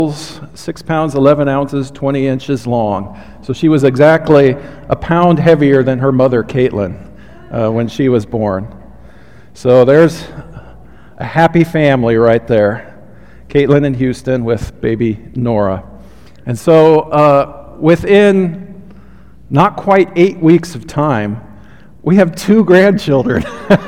6 pounds, 11 ounces, 20 inches long. So she was exactly a pound heavier than her mother, Caitlin, when she was born. So there's a happy family right there. Caitlin in Houston with baby Nora. And so within not quite 8 weeks of time, we have 2 grandchildren.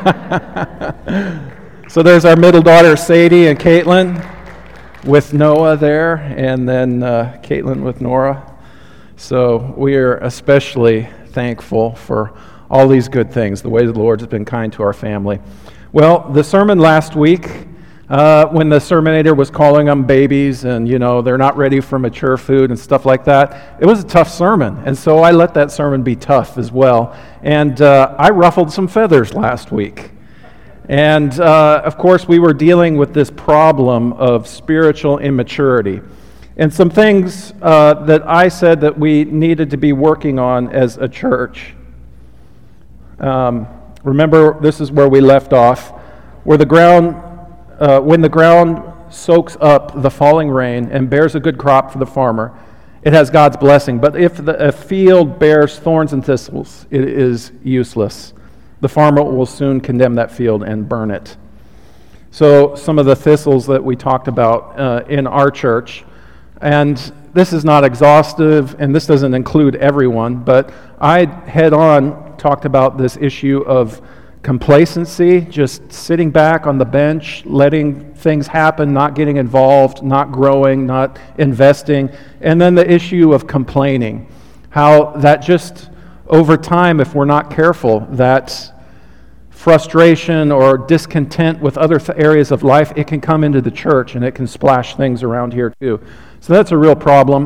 So there's our middle daughter, Sadie, and Caitlin, with Noah there, and then Caitlin with Nora. So we are especially thankful for all these good things, the way the Lord has been kind to our family. Well, the sermon last week, when the sermonator was calling them babies and, they're not ready for mature food and stuff like that, it was a tough sermon. And so I let that sermon be tough as well. And I ruffled some feathers last week. And, of course, we were dealing with this problem of spiritual immaturity. And some things that I said that we needed to be working on as a church. Remember, this is where we left off, where the ground, when the ground soaks up the falling rain and bears a good crop for the farmer, it has God's blessing. But if a field bears thorns and thistles, it is useless. The farmer will soon condemn that field and burn it. So some of the thistles that we talked about in our church, and this is not exhaustive, and this doesn't include everyone, but I head-on talked about this issue of complacency, just sitting back on the bench, letting things happen, not getting involved, not growing, not investing, and then the issue of complaining, how that just over time, if we're not careful, that frustration or discontent with other areas of life, it can come into the church and it can splash things around here too. So that's a real problem.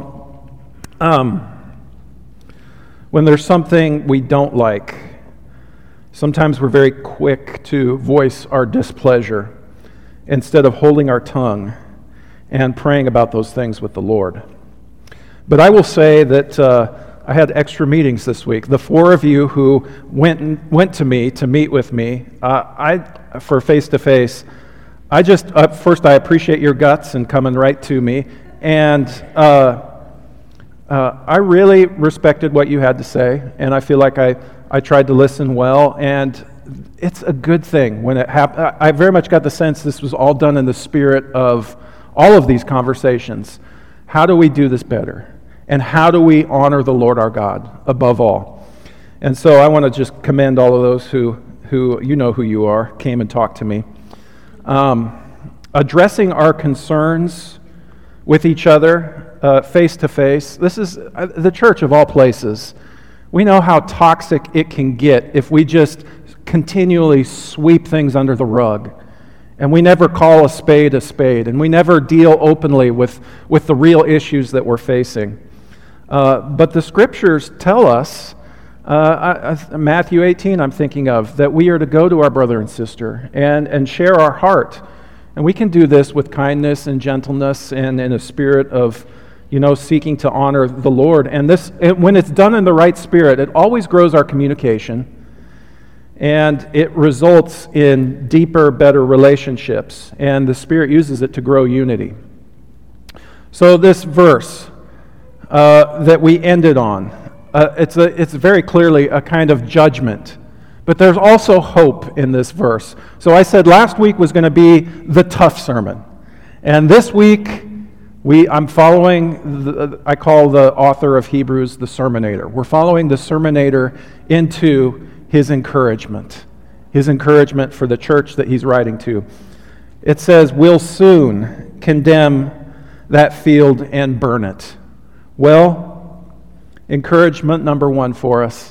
When there's something we don't like, sometimes we're very quick to voice our displeasure instead of holding our tongue and praying about those things with the Lord. But I will say that I had extra meetings this week. The 4 of you who went to me to meet with me, for face-to-face, first I appreciate your guts and coming right to me, and I really respected what you had to say, and I feel like I tried to listen well, and it's a good thing when it happened. I very much got the sense this was all done in the spirit of all of these conversations. How do we do this better? And how do we honor the Lord our God above all? And so I want to just commend all of those who you know who you are, came and talked to me. Addressing our concerns with each other face to face. This is the church of all places. We know how toxic it can get if we just continually sweep things under the rug. And we never call a spade, and we never deal openly with the real issues that we're facing. But the scriptures tell us, Matthew 18 I'm thinking of, that we are to go to our brother and sister and share our heart. And we can do this with kindness and gentleness and in a spirit of, seeking to honor the Lord. And when it's done in the right spirit, it always grows our communication. And it results in deeper, better relationships. And the Spirit uses it to grow unity. So this verse that we ended on, it's very clearly a kind of judgment. But there's also hope in this verse. So I said last week was going to be the tough sermon. And this week, I'm following, I call the author of Hebrews the sermonator. We're following the sermonator into his encouragement for the church that he's writing to. It says, we'll soon condemn that field and burn it. Well, encouragement number 1 for us.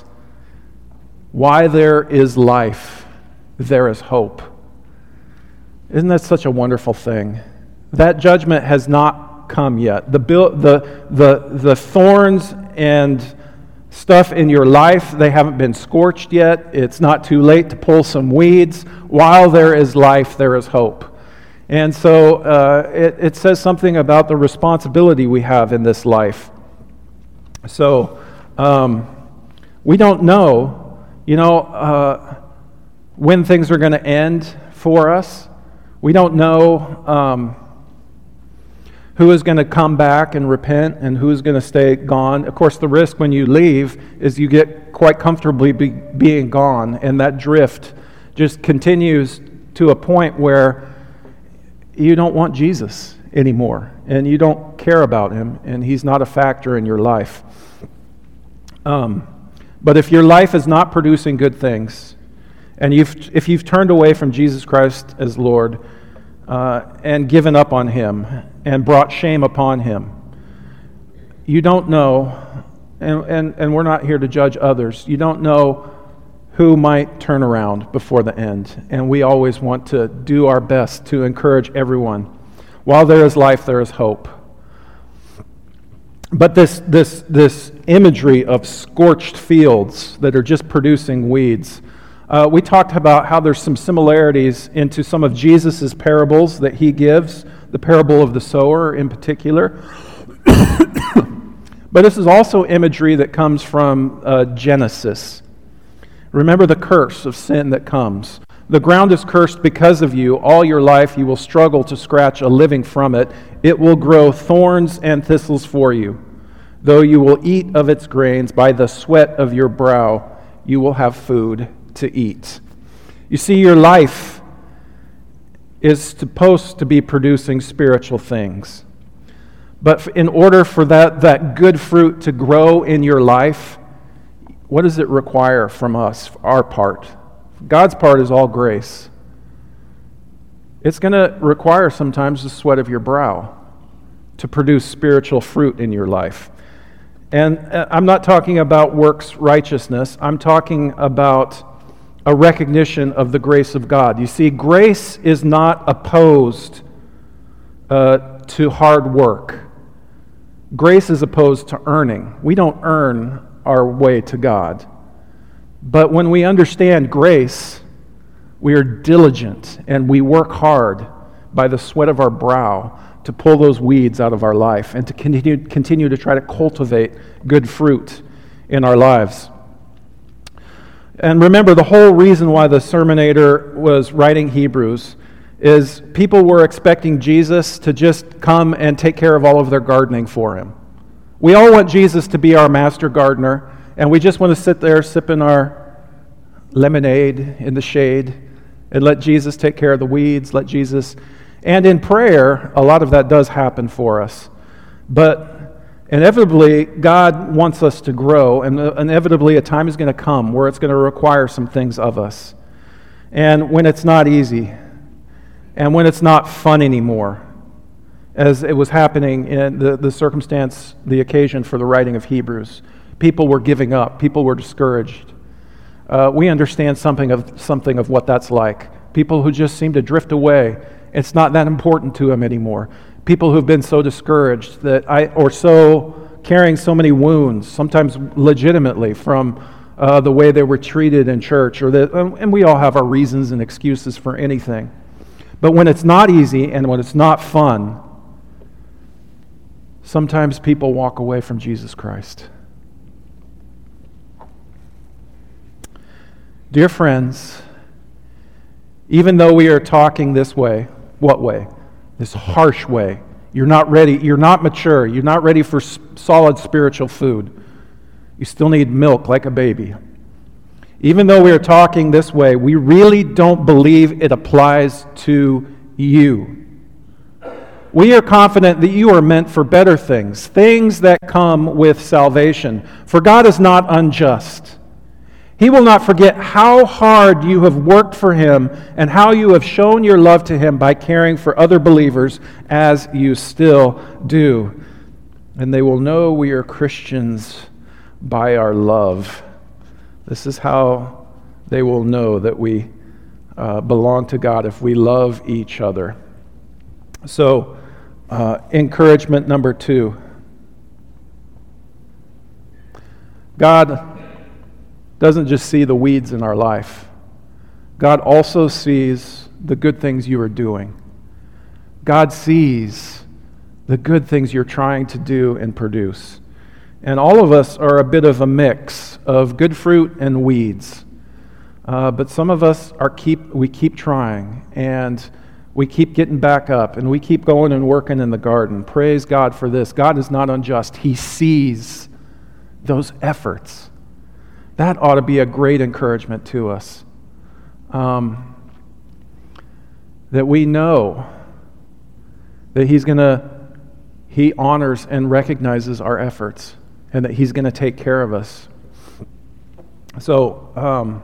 Why there is life, there is hope. Isn't that such a wonderful thing? That judgment has not come yet. The thorns and stuff in your life, they haven't been scorched yet. It's not too late to pull some weeds. While there is life, there is hope. And so it says something about the responsibility we have in this life. So we don't know, when things are going to end for us. We don't know Who is going to come back and repent, and who is going to stay gone? Of course, the risk when you leave is you get quite comfortably being gone, and that drift just continues to a point where you don't want Jesus anymore, and you don't care about him, and he's not a factor in your life. But if your life is not producing good things, and if you've turned away from Jesus Christ as Lord and given up on him and brought shame upon him, you don't know, and we're not here to judge others, you don't know who might turn around before the end. And we always want to do our best to encourage everyone. While there is life, there is hope. But this imagery of scorched fields that are just producing weeds, we talked about how there's some similarities into some of Jesus' parables that he gives, the parable of the sower in particular. But this is also imagery that comes from Genesis. Remember the curse of sin that comes. The ground is cursed because of you. All your life you will struggle to scratch a living from it. It will grow thorns and thistles for you. Though you will eat of its grains, by the sweat of your brow you will have food to eat. You see, your life is supposed to be producing spiritual things. But in order for that good fruit to grow in your life, what does it require from us, our part? God's part is all grace. It's going to require sometimes the sweat of your brow to produce spiritual fruit in your life. And I'm not talking about works righteousness. I'm talking about a recognition of the grace of God. You see, grace is not opposed to hard work. Grace is opposed to earning. We don't earn our way to God. But when we understand grace, we are diligent and we work hard by the sweat of our brow to pull those weeds out of our life and to continue to try to cultivate good fruit in our lives. And remember, the whole reason why the sermonator was writing Hebrews is people were expecting Jesus to just come and take care of all of their gardening for him. We all want Jesus to be our master gardener, and we just want to sit there sipping our lemonade in the shade and let Jesus take care of the weeds, and in prayer, a lot of that does happen for us. But inevitably, God wants us to grow, and inevitably a time is going to come where it's going to require some things of us. And when it's not easy, and when it's not fun anymore, as it was happening in the circumstance, the occasion for the writing of Hebrews, people were giving up, people were discouraged. We understand something of what that's like. People who just seem to drift away. It's not that important to them anymore. People who've been so discouraged or so carrying so many wounds, sometimes legitimately from the way they were treated in church, and we all have our reasons and excuses for anything. But when it's not easy and when it's not fun, sometimes people walk away from Jesus Christ. Dear friends, even though we are talking this way, what way? This harsh way. You're not ready, you're not mature, you're not ready for solid spiritual food. You still need milk like a baby. Even though we are talking this way, we really don't believe it applies to you. We are confident that you are meant for better things that come with salvation. For God is not unjust. He will not forget how hard you have worked for Him and how you have shown your love to Him by caring for other believers as you still do. And they will know we are Christians by our love. This is how they will know that we belong to God, if we love each other. So, encouragement number 2. God doesn't just see the weeds in our life. God also sees the good things you are doing. God sees the good things you're trying to do and produce. And all of us are a bit of a mix of good fruit and weeds. But some of us we keep trying, and we keep getting back up, and we keep going and working in the garden. Praise God for this. God is not unjust. He sees those efforts. That ought to be a great encouragement to us. That we know that He honors and recognizes our efforts, and that He's going to take care of us. So,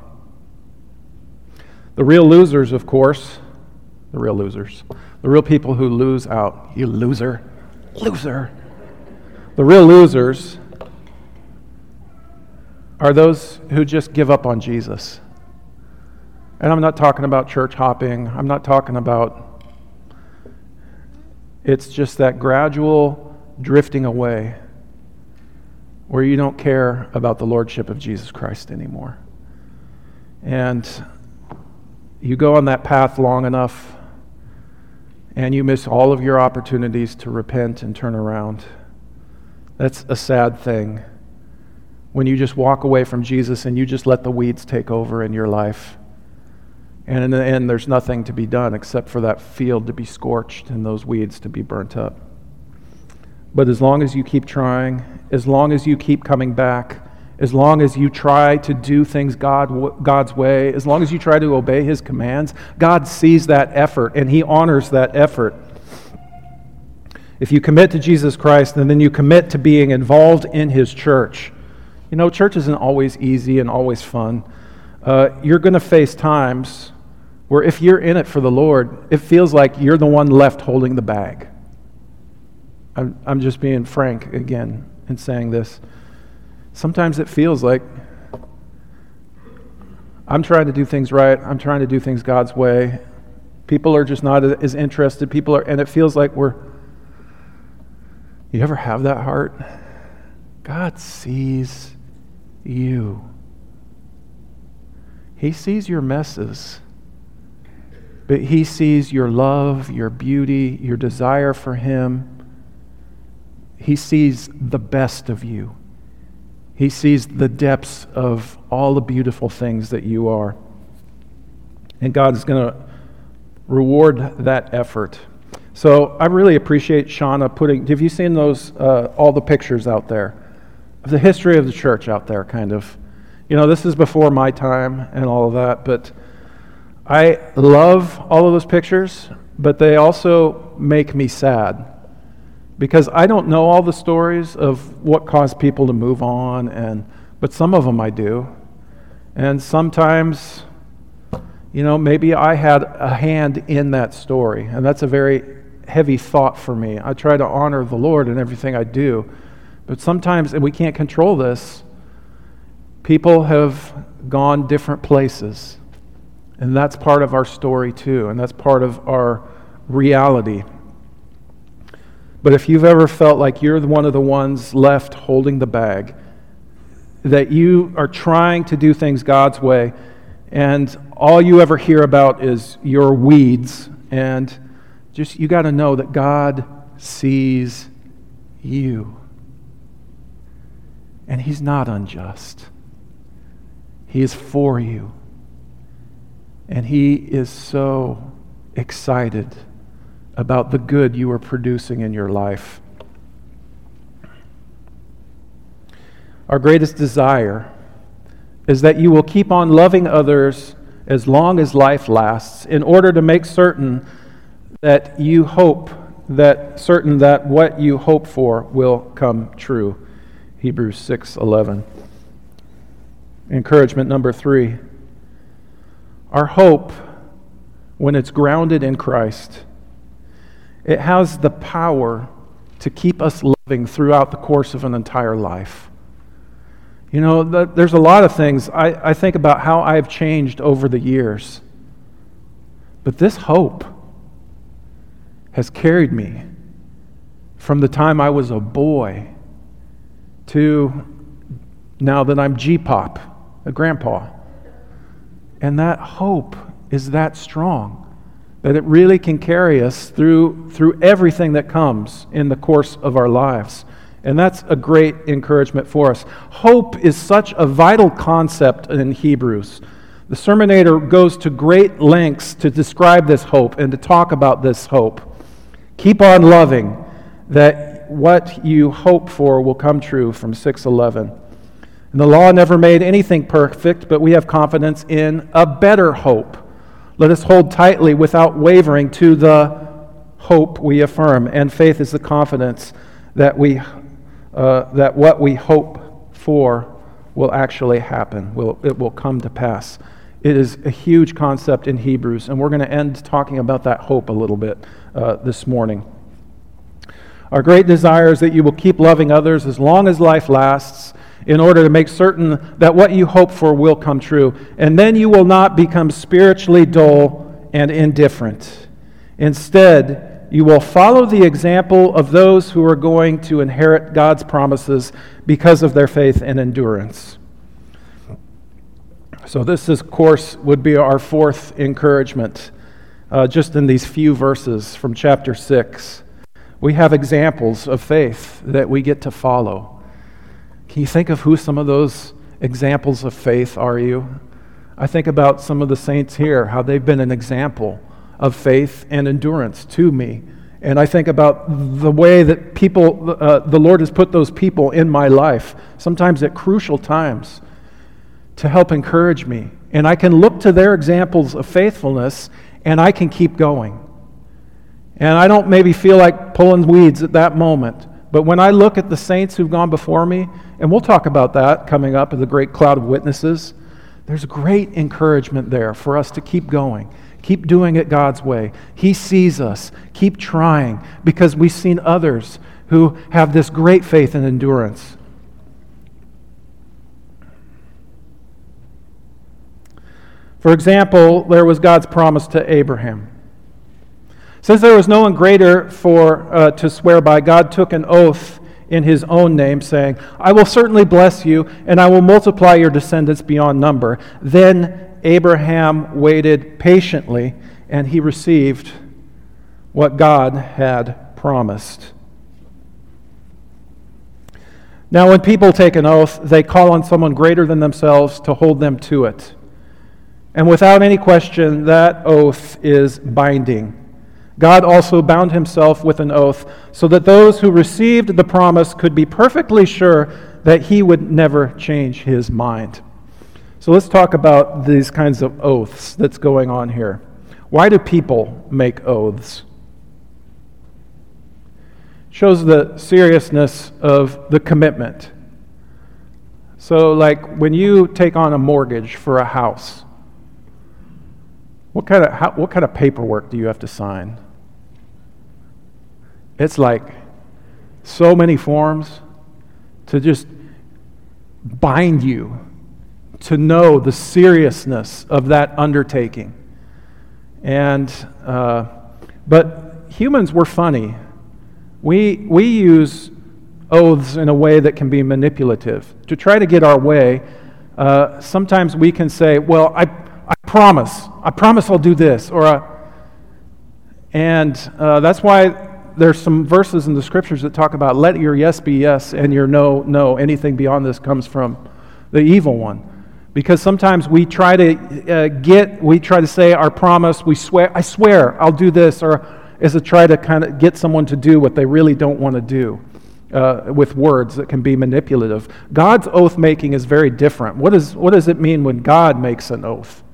the real losers, of course, the real people who lose out, you loser. The real losers are those who just give up on Jesus. And I'm not talking about church hopping. I'm not talking about, it's just that gradual drifting away where you don't care about the lordship of Jesus Christ anymore. And you go on that path long enough, and you miss all of your opportunities to repent and turn around. That's a sad thing. When you just walk away from Jesus and you just let the weeds take over in your life. And in the end, there's nothing to be done except for that field to be scorched and those weeds to be burnt up. But as long as you keep trying, as long as you keep coming back, as long as you try to do things God's way, as long as you try to obey His commands, God sees that effort and He honors that effort. If you commit to Jesus Christ and then you commit to being involved in His church, you know, church isn't always easy and always fun. You're going to face times where if you're in it for the Lord, it feels like you're the one left holding the bag. I'm just being frank again in saying this. Sometimes it feels like I'm trying to do things right. I'm trying to do things God's way. People are just not as interested. And it feels like you ever have that heart? God sees you. He sees your messes, but He sees your love, your beauty, your desire for Him. He sees the best of you. He sees the depths of all the beautiful things that you are. And God is going to reward that effort. So I really appreciate Shauna have you seen those, all the pictures out there? Of the history of the church out there, kind of. You know, this is before my time and all of that, but I love all of those pictures, but they also make me sad. Because I don't know all the stories of what caused people to move on, but some of them I do. And sometimes, you know, maybe I had a hand in that story, and that's a very heavy thought for me. I try to honor the Lord in everything I do, but sometimes, and we can't control this, people have gone different places, and that's part of our story too, and that's part of our reality. But if you've ever felt like you're one of the ones left holding the bag, that you are trying to do things God's way, and all you ever hear about is your weeds, and just you got to know that God sees you. And He's not unjust. He is for you. And He is so excited about the good you are producing in your life. Our greatest desire is that you will keep on loving others as long as life lasts, in order to make certain that that what you hope for will come true. Hebrews 6:11. Encouragement number 3. Our hope, when it's grounded in Christ, it has the power to keep us loving throughout the course of an entire life. You know, there's a lot of things. I think about how I've changed over the years. But this hope has carried me from the time I was a boy to now that I'm G-pop, a grandpa. And that hope is that strong that it really can carry us through everything that comes in the course of our lives. And that's a great encouragement for us. Hope is such a vital concept in Hebrews. The sermonator goes to great lengths to describe this hope and to talk about this hope. Keep on loving, that what you hope for will come true, from 6:11. And the law never made anything perfect, but we have confidence in a better hope. Let us hold tightly without wavering to the hope we affirm. And faith is the confidence that that what we hope for will actually happen. It will come to pass. It is a huge concept in Hebrews, and we're going to end talking about that hope a little bit this morning. Our great desire is that you will keep loving others as long as life lasts, in order to make certain that what you hope for will come true. And then you will not become spiritually dull and indifferent. Instead, you will follow the example of those who are going to inherit God's promises because of their faith and endurance. So this, of course, would be our fourth encouragement, just in these few verses from chapter 6. We have examples of faith that we get to follow. Can you think of who some of those examples of faith are you? I think about some of the saints here, how they've been an example of faith and endurance to me. And I think about the way that the Lord has put those people in my life, sometimes at crucial times, to help encourage me. And I can look to their examples of faithfulness, and I can keep going. And I don't maybe feel like pulling weeds at that moment. But when I look at the saints who've gone before me, and we'll talk about that coming up in the great cloud of witnesses, there's great encouragement there for us to keep going. Keep doing it God's way. He sees us. Keep trying, because we've seen others who have this great faith and endurance. For example, there was God's promise to Abraham. Since there was no one greater to swear by, God took an oath in his own name, saying, I will certainly bless you, and I will multiply your descendants beyond number. Then Abraham waited patiently, and he received what God had promised. Now, when people take an oath, they call on someone greater than themselves to hold them to it. And without any question, that oath is binding. God also bound himself with an oath so that those who received the promise could be perfectly sure that he would never change his mind. So let's talk about these kinds of oaths that's going on here. Why do people make oaths? It shows the seriousness of the commitment. So like when you take on a mortgage for a house, what kind of paperwork do you have to sign? It's like so many forms to just bind you to know the seriousness of that undertaking. And but humans were funny. We use oaths in a way that can be manipulative to try to get our way. Sometimes we can say, "Well, I promise I'll do this," and that's why there's some verses in the scriptures that talk about let your yes be yes and your no, no. Anything beyond this comes from the evil one. Because sometimes we try to say our promise, I swear I'll do this, or is it try to kind of get someone to do what they really don't want to do with words that can be manipulative. God's oath making is very different. What does it mean when God makes an oath?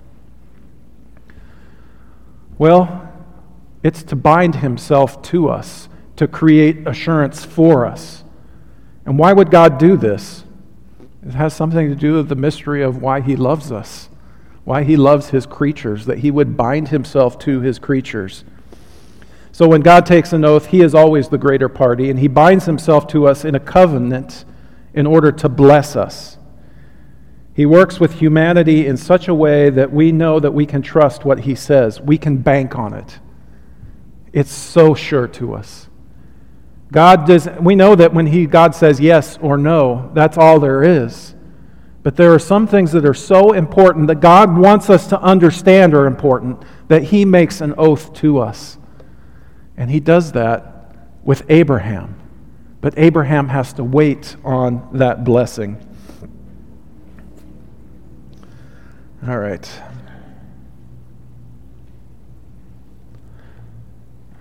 Well, it's to bind himself to us, to create assurance for us. And why would God do this? It has something to do with the mystery of why he loves us, why he loves his creatures, that he would bind himself to his creatures. So when God takes an oath, he is always the greater party, and he binds himself to us in a covenant in order to bless us. He works with humanity in such a way that we know that we can trust what he says. We can bank on it. It's so sure to us. We know that when God says yes or no, that's all there is. But there are some things that are so important that God wants us to understand are important that he makes an oath to us. And he does that with Abraham. But Abraham has to wait on that blessing. All right.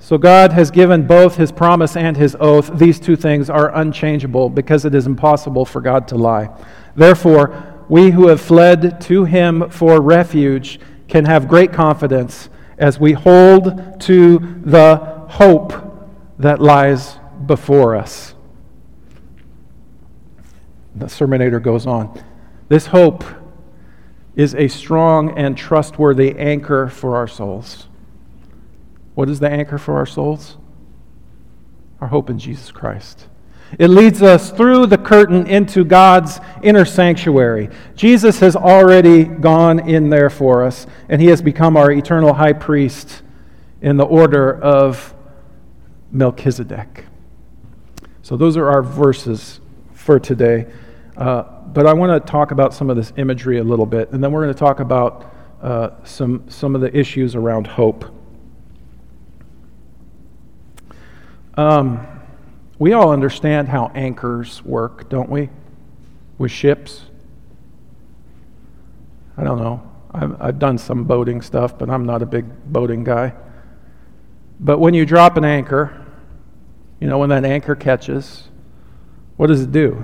So God has given both His promise and His oath. These two things are unchangeable because it is impossible for God to lie. Therefore, we who have fled to Him for refuge can have great confidence as we hold to the hope that lies before us. The sermonator goes on. This hope is a strong and trustworthy anchor for our souls. What is the anchor for our souls? Our hope in Jesus Christ. It leads us through the curtain into God's inner sanctuary. Jesus has already gone in there for us, and He has become our eternal high priest in the order of Melchizedek. So those are our verses for today. But I want to talk about some of this imagery a little bit, and then we're going to talk about some of the issues around hope. We all understand how anchors work, don't we? With ships. I don't know. I've done some boating stuff, but I'm not a big boating guy. But when you drop an anchor, when that anchor catches, what does it do?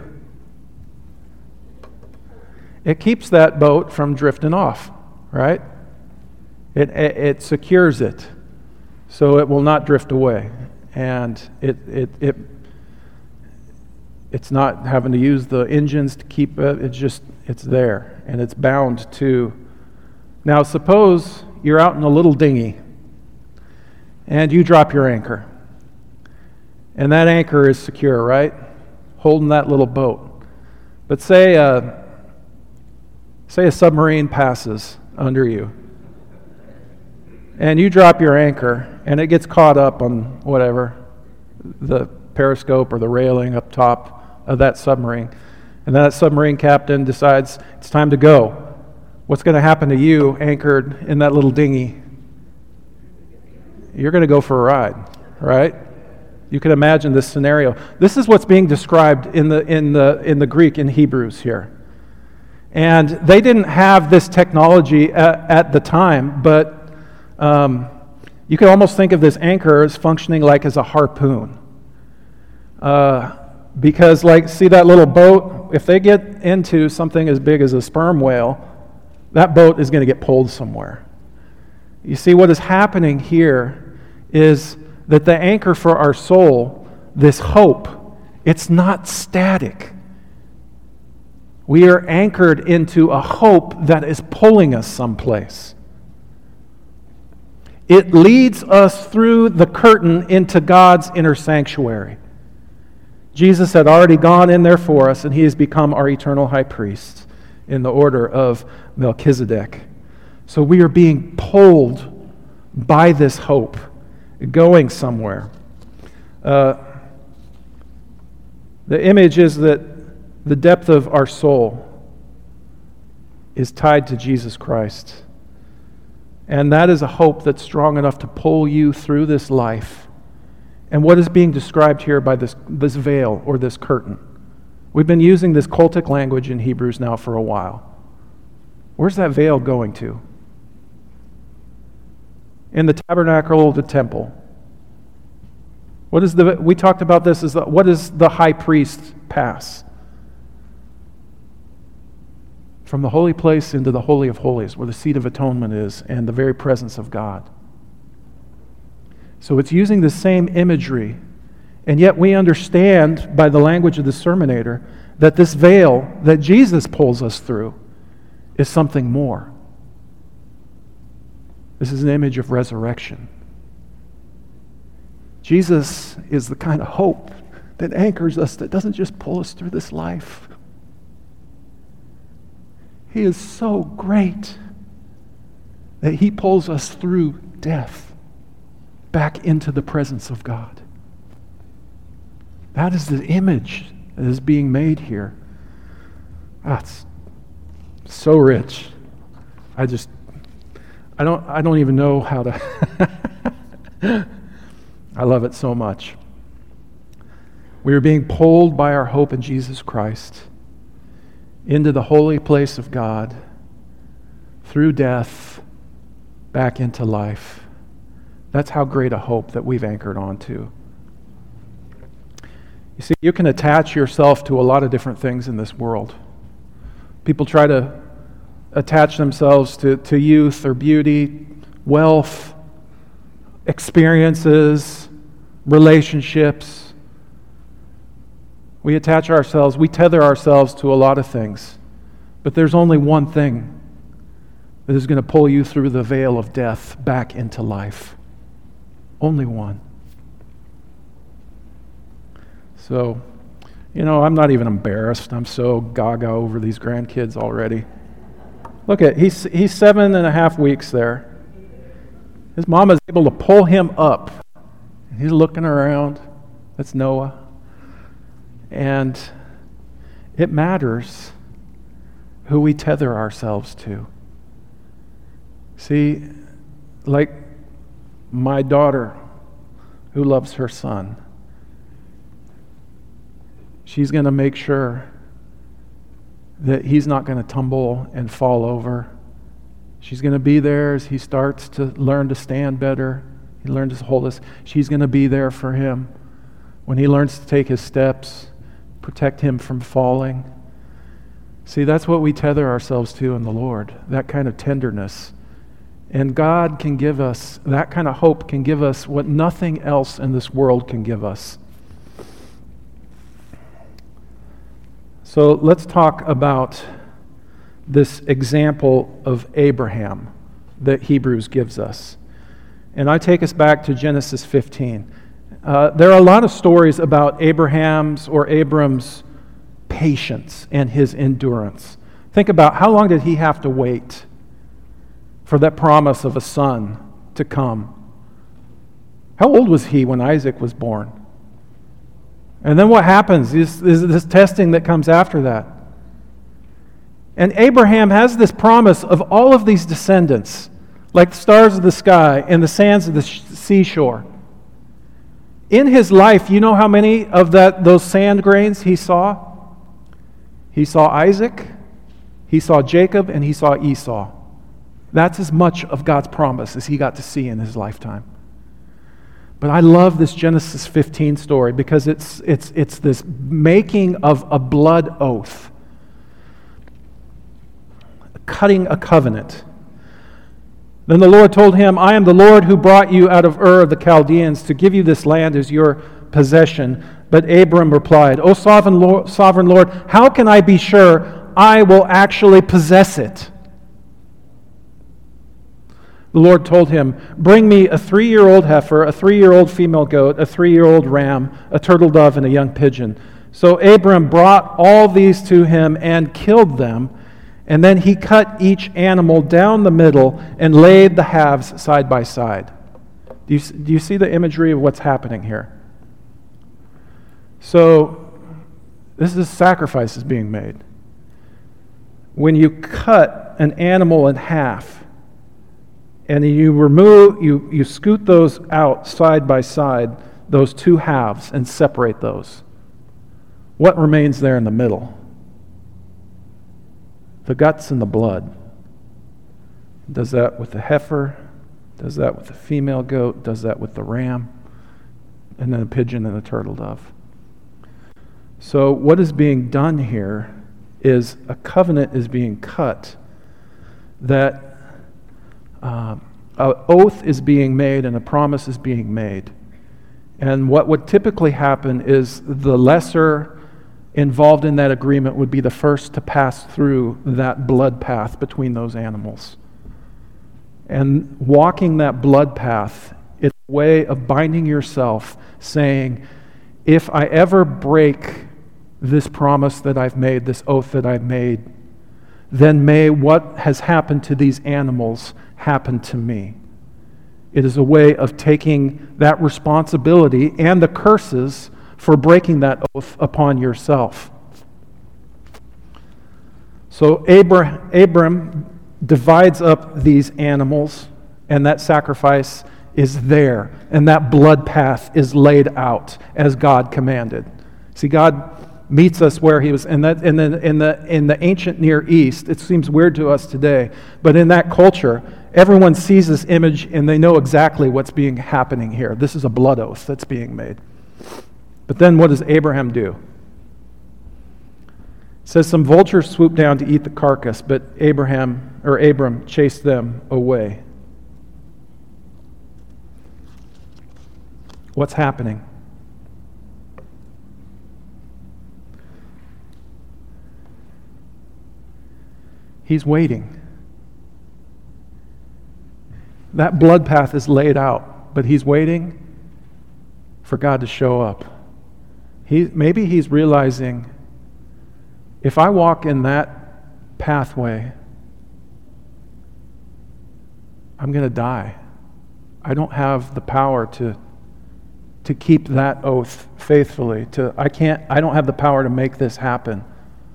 It keeps that boat from drifting off, right? It secures it so it will not drift away. And it's not having to use the engines to keep it. It's there, and it's bound to. Now, suppose you're out in a little dinghy, and you drop your anchor. And that anchor is secure, right? Holding that little boat. But say a submarine passes under you, and you drop your anchor, and it gets caught up on whatever, the periscope or the railing up top of that submarine. And that submarine captain decides it's time to go. What's going to happen to you anchored in that little dinghy? You're going to go for a ride, right? You can imagine this scenario. This is what's being described in the Greek in Hebrews here. And they didn't have this technology at the time, but you can almost think of this anchor as functioning like as a harpoon. Because see that little boat, if they get into something as big as a sperm whale, that boat is going to get pulled somewhere. You see, what is happening here is that the anchor for our soul, this hope, it's not static. We are anchored into a hope that is pulling us someplace. It leads us through the curtain into God's inner sanctuary. Jesus had already gone in there for us, and He has become our eternal high priest in the order of Melchizedek. So we are being pulled by this hope, going somewhere. The image is that the depth of our soul is tied to Jesus Christ. And that is a hope that's strong enough to pull you through this life. And what is being described here by this veil or this curtain? We've been using this cultic language in Hebrews now for a while. Where's that veil going to? In the tabernacle, the temple. We talked about this, what does the high priest pass? From the holy place into the Holy of Holies, where the seat of atonement is, and the very presence of God. So it's using the same imagery, and yet we understand by the language of the sermonator that this veil that Jesus pulls us through is something more. This is an image of resurrection. Jesus is the kind of hope that anchors us, that doesn't just pull us through this life. He is so great that He pulls us through death back into the presence of God. That is the image that is being made here. That's so rich. I don't even know how to I love it so much. We are being pulled by our hope in Jesus Christ into the holy place of God, through death, back into life, That's how great a hope that we've anchored onto. You see, you can attach yourself to a lot of different things in this world. People try to attach themselves to youth or beauty, wealth, experiences, relationships. We tether ourselves to a lot of things. But there's only one thing that is going to pull you through the veil of death back into life. Only one. So, I'm not even embarrassed. I'm so gaga over these grandkids already. Look at, he's 7.5 weeks there. His mom is able to pull him up. He's looking around. That's Noah. And it matters who we tether ourselves to. See, like my daughter who loves her son, she's going to make sure that he's not going to tumble and fall over. She's going to be there as he starts to learn to stand better. He learns to hold us. She's going to be there for him when he learns to take his steps, protect him from falling. See, that's what we tether ourselves to in the Lord, that kind of tenderness. And God can give us, that kind of hope can give us what nothing else in this world can give us. So let's talk about this example of Abraham that Hebrews gives us. And I take us back to Genesis 15. There are a lot of stories about Abraham's or Abram's patience and his endurance. Think about how long did he have to wait for that promise of a son to come? How old was he when Isaac was born? And then what happens is this testing that comes after that. And Abraham has this promise of all of these descendants, like the stars of the sky and the sands of the seashore. In his life, you know how many of those sand grains he saw? He saw Isaac, he saw Jacob, and he saw Esau. That's as much of God's promise as he got to see in his lifetime. But I love this Genesis 15 story because it's this making of a blood oath, cutting a covenant. Then the Lord told him, I am the Lord who brought you out of Ur of the Chaldeans to give you this land as your possession. But Abram replied, O sovereign Lord, how can I be sure I will actually possess it? The Lord told him, bring me a 3-year-old heifer, a 3-year-old female goat, a 3-year-old ram, a turtle dove, and a young pigeon. So Abram brought all these to him and killed them. And then he cut each animal down the middle and laid the halves side by side. Do you see the imagery of what's happening here? So this is sacrifices being made. When you cut an animal in half, and you scoot those out side by side, those two halves, and separate those. What remains there in the middle? The guts and the blood. Does that with the heifer, does that with the female goat, does that with the ram, and then a pigeon and a turtle dove. So what is being done here is a covenant is being cut, that an oath is being made and a promise is being made. And what would typically happen is the lesser involved in that agreement would be the first to pass through that blood path between those animals. And walking that blood path is a way of binding yourself, saying, if I ever break this promise that I've made, this oath that I've made, then may what has happened to these animals happen to me. It is a way of taking that responsibility and the curses for breaking that oath upon yourself. So Abram divides up these animals, and that sacrifice is there, and that blood path is laid out as God commanded. See, God meets us where he was, and that in the ancient Near East, it seems weird to us today, but in that culture, everyone sees this image and they know exactly what's happening here. This is a blood oath that's being made. But then what does Abraham do? It says some vultures swooped down to eat the carcass, but Abram chased them away. What's happening? He's waiting. That blood path is laid out, but he's waiting for God to show up. Maybe he's realizing, if I walk in that pathway, I'm going to die. I don't have the power to keep that oath faithfully. I don't have the power to make this happen.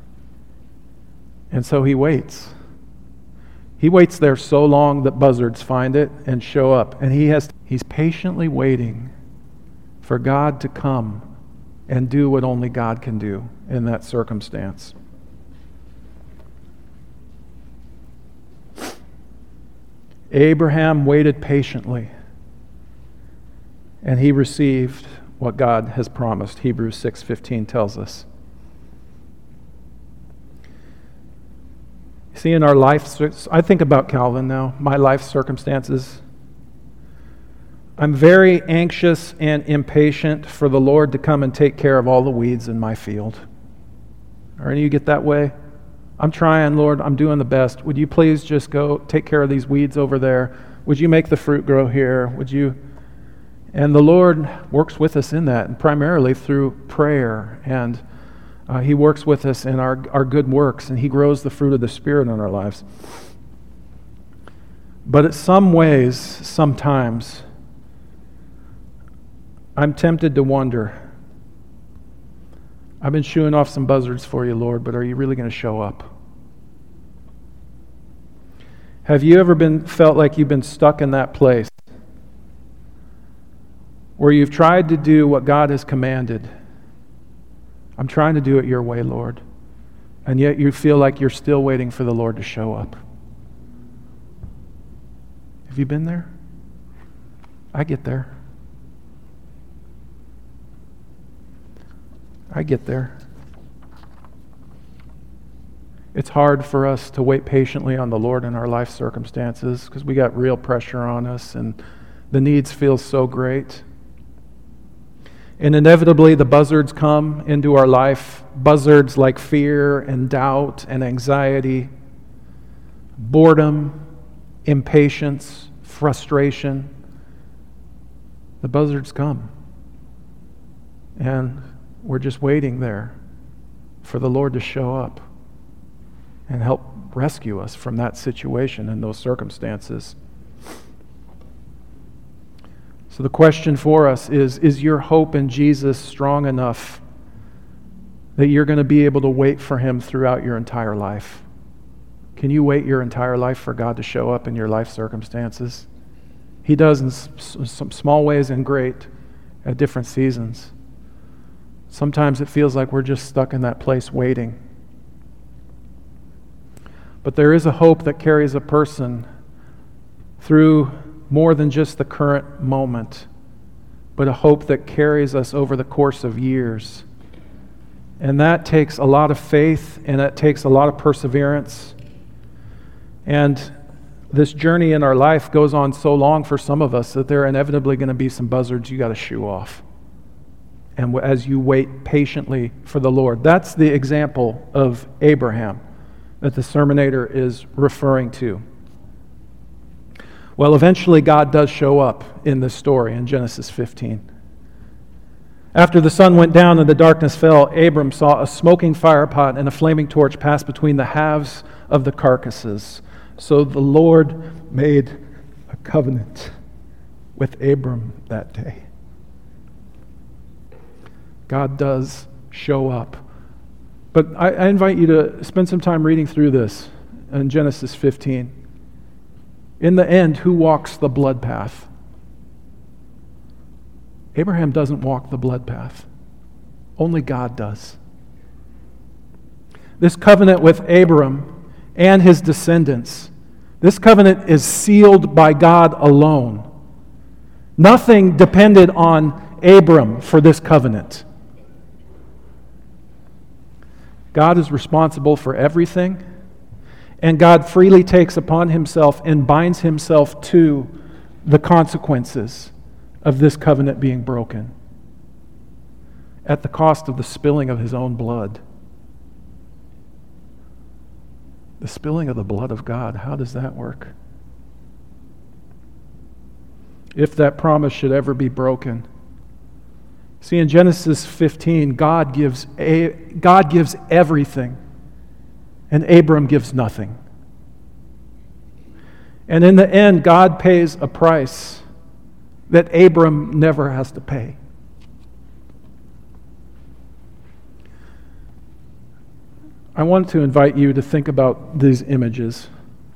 And so he waits. He waits there so long that buzzards find it and show up. And he's patiently waiting for God to come and do what only God can do in that circumstance. Abraham waited patiently, and he received what God has promised. Hebrews 6:15 tells us. See, in our life, I think about Calvin now, my life circumstances. I'm very anxious and impatient for the Lord to come and take care of all the weeds in my field. Are any of you get that way? I'm trying, Lord, I'm doing the best. Would you please just go take care of these weeds over there? Would you make the fruit grow here? Would you? And the Lord works with us in that, and primarily through prayer. And He works with us in our good works, and He grows the fruit of the Spirit in our lives. But in some ways, sometimes, I'm tempted to wonder, I've been shooing off some buzzards for you, Lord, but are you really going to show up? Have you ever felt like you've been stuck in that place where you've tried to do what God has commanded? I'm trying to do it your way, Lord. And yet you feel like you're still waiting for the Lord to show up. Have you been there? I get there. I get there. It's hard for us to wait patiently on the Lord in our life circumstances because we got real pressure on us and the needs feel so great. And inevitably the buzzards come into our life, buzzards like fear and doubt and anxiety, boredom, impatience, frustration. The buzzards come. And we're just waiting there for the Lord to show up and help rescue us from that situation and those circumstances. So the question for us is your hope in Jesus strong enough that you're going to be able to wait for Him throughout your entire life? Can you wait your entire life for God to show up in your life circumstances? He does in some small ways and great at different seasons. Sometimes it feels like we're just stuck in that place waiting. But there is a hope that carries a person through more than just the current moment, but a hope that carries us over the course of years. And that takes a lot of faith, and that takes a lot of perseverance. And this journey in our life goes on so long for some of us that there are inevitably going to be some buzzards you got to shoo off. And as you wait patiently for the Lord. That's the example of Abraham that the sermonator is referring to. Well, eventually God does show up in this story in Genesis 15. After the sun went down and the darkness fell, Abram saw a smoking firepot and a flaming torch pass between the halves of the carcasses. So the Lord made a covenant with Abram that day. God does show up. But I invite you to spend some time reading through this in Genesis 15. In the end, who walks the blood path? Abraham doesn't walk the blood path. Only God does. This covenant with Abram and his descendants This covenant is sealed by God alone. Nothing depended on Abram for this covenant. God is responsible for everything, and God freely takes upon himself and binds himself to the consequences of this covenant being broken at the cost of the spilling of his own blood. The spilling of the blood of God, how does that work? If that promise should ever be broken. See, in Genesis 15, God gives everything, and Abram gives nothing. And in the end, God pays a price that Abram never has to pay. I want to invite you to think about these images.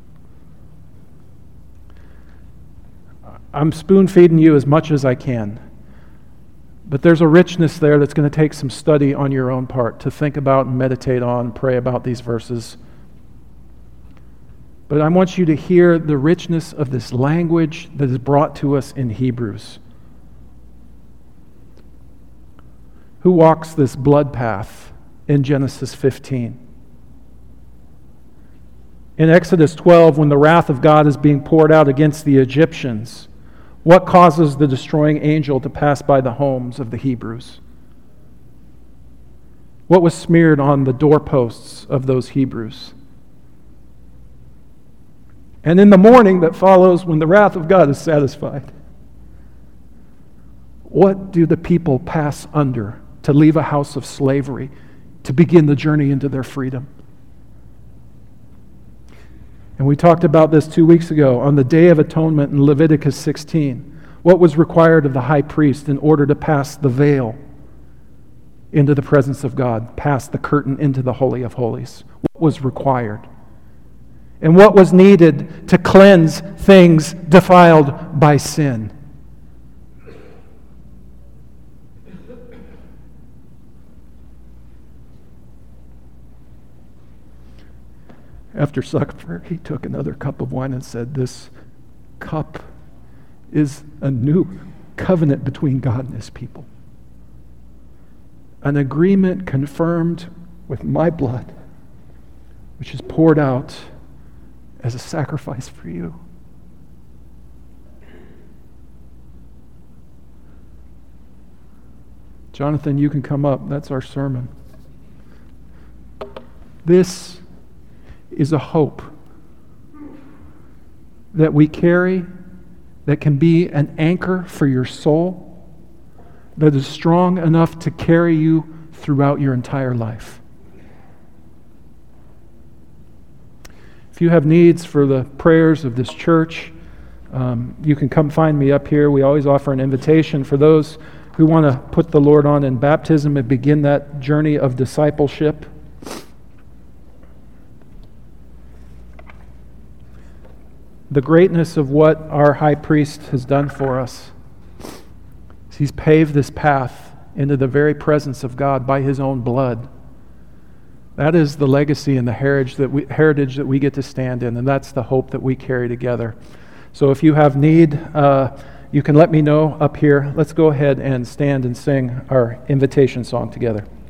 I'm spoon-feeding you as much as I can. But there's a richness there that's going to take some study on your own part to think about and meditate on, pray about these verses. But I want you to hear the richness of this language that is brought to us in Hebrews. Who walks this blood path in Genesis 15? In Exodus 12, when the wrath of God is being poured out against the Egyptians, what causes the destroying angel to pass by the homes of the Hebrews? What was smeared on the doorposts of those Hebrews? And in the morning that follows, when the wrath of God is satisfied, what do the people pass under to leave a house of slavery, to begin the journey into their freedom? And we talked about this 2 weeks ago on the Day of Atonement in Leviticus 16. What was required of the high priest in order to pass the veil into the presence of God, pass the curtain into the Holy of Holies? What was required? And what was needed to cleanse things defiled by sin? After supper, he took another cup of wine and said, "This cup is a new covenant between God and his people. An agreement confirmed with my blood, which is poured out as a sacrifice for you." Jonathan, you can come up. That's our sermon. This is a hope that we carry that can be an anchor for your soul, that is strong enough to carry you throughout your entire life. If you have needs for the prayers of this church, you can come find me up here. We always offer an invitation for those who want to put the Lord on in baptism and begin that journey of discipleship. The greatness of what our high priest has done for us is he's paved this path into the very presence of God by his own blood. That is the legacy and the heritage that we get to stand in, and that's the hope that we carry together. So if you have need, you can let me know up here. Let's go ahead and stand and sing our invitation song together.